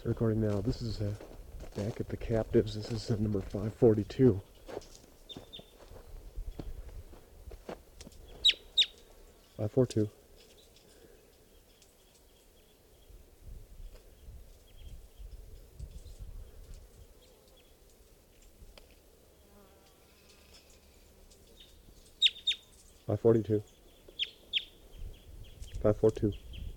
Recording now. This is back at the captives. This is number 542. Five, 4, 2. Five, 42. 542.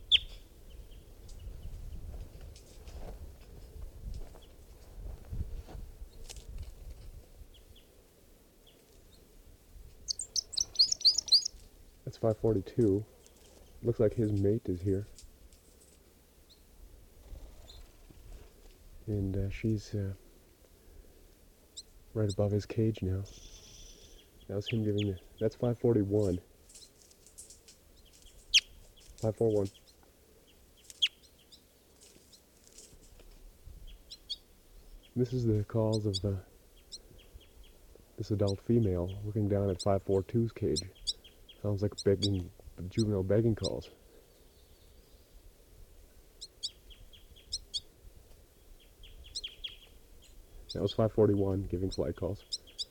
That's 542. Looks like his mate is here. And she's right above his cage now. That was him giving that's 541. 541. This is the calls of this adult female looking down at 542's cage. Sounds like begging, juvenile begging calls. That was 541 giving flight calls.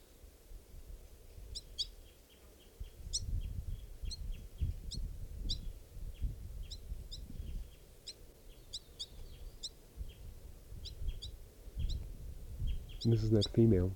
And this is that female.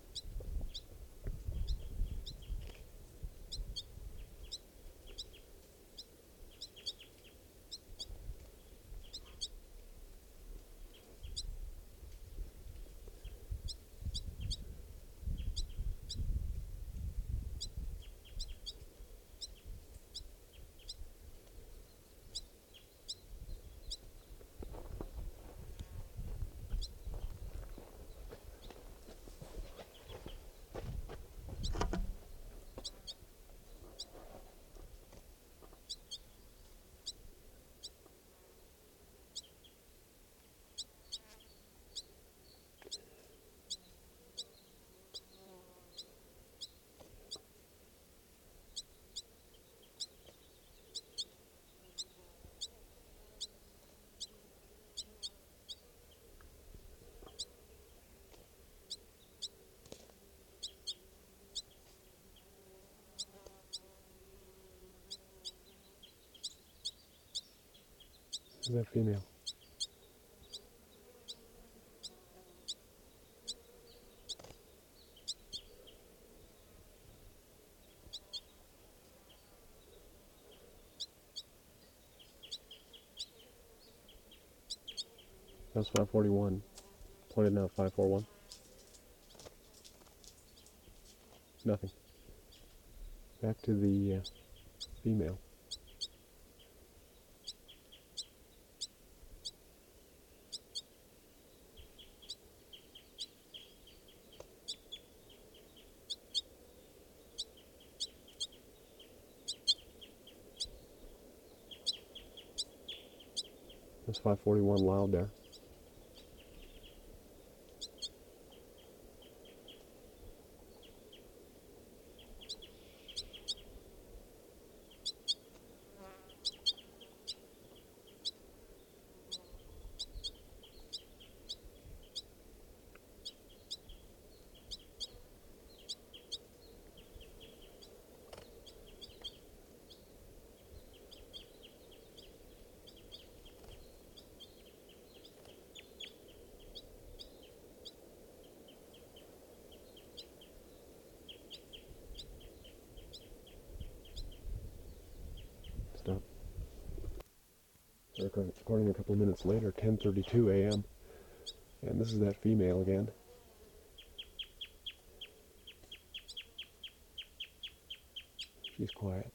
This is that female. That was 541. Pointed now 541. Nothing. Back to the female. That's 541 loud there. Stop. Recording a couple of minutes later, 10:32 a.m. And this is that female again. She's quiet.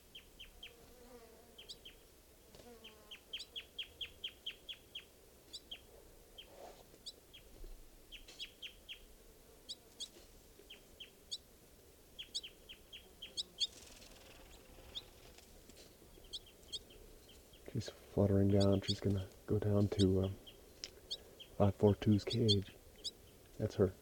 She's fluttering down. She's gonna go down to 542's cage. That's her.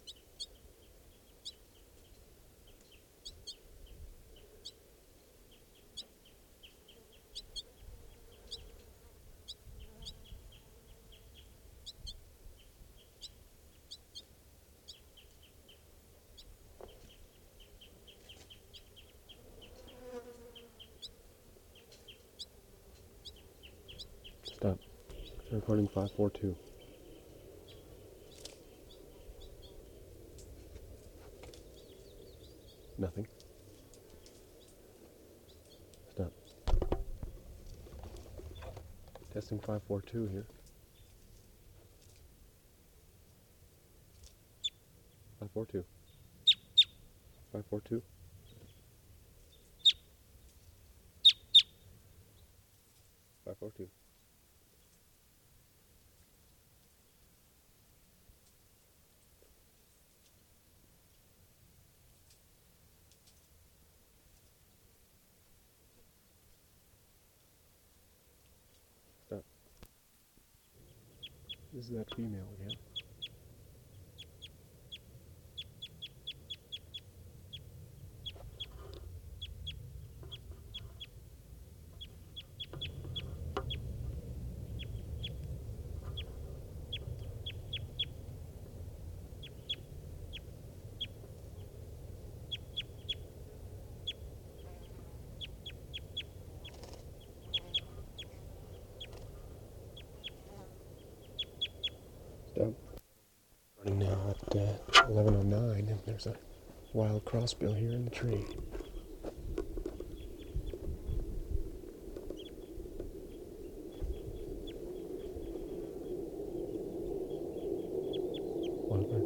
Recording 542. Nothing. Stop. Testing 542 here. 542. 542. 542. Stop. This is that female again. Stop. Running now at 11:09, and there's a wild crossbill here in the tree. Wild bird.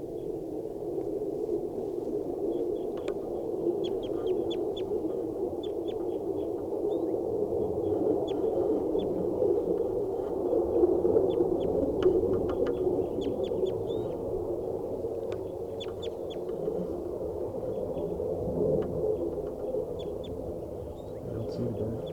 I don't see the bird.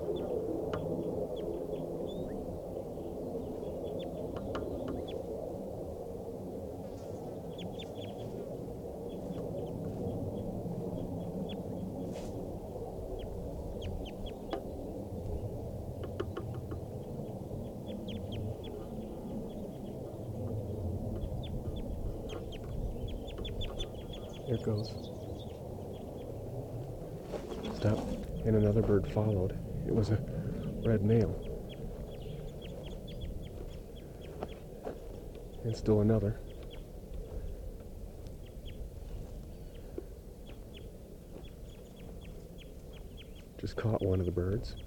Here it goes. Stop. And another bird followed. It was a red male. And still another. Just caught one of the birds.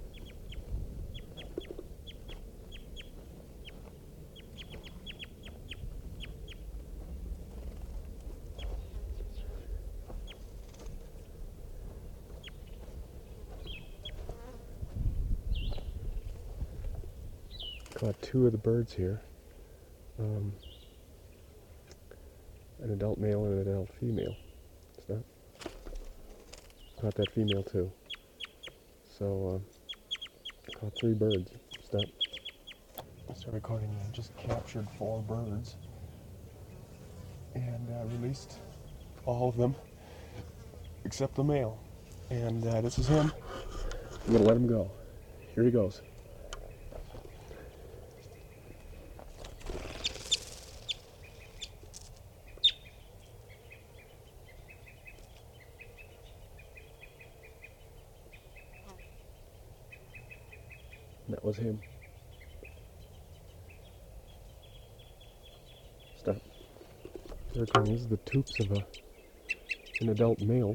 Caught two of the birds here. An adult male and an adult female. Stop. Caught that female too. So, caught 3 birds. Stop. I started recording and just captured 4 birds. And released all of them except the male. And this is him. I'm gonna let him go. Here he goes. That was him. Stop. There comes the toops of an adult male.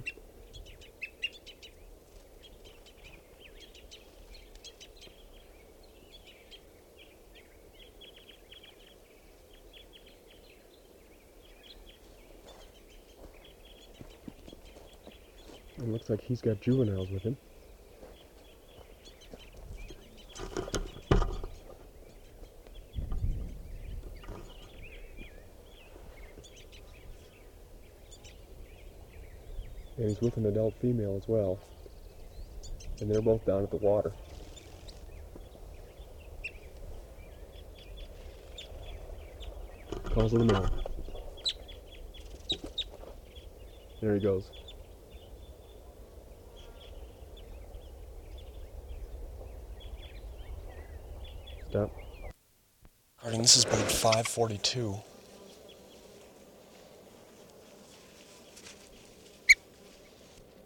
It looks like he's got juveniles with him. And he's with an adult female as well. And they're both down at the water. Calls to the male. There he goes. Stop. Harding, this has been 542.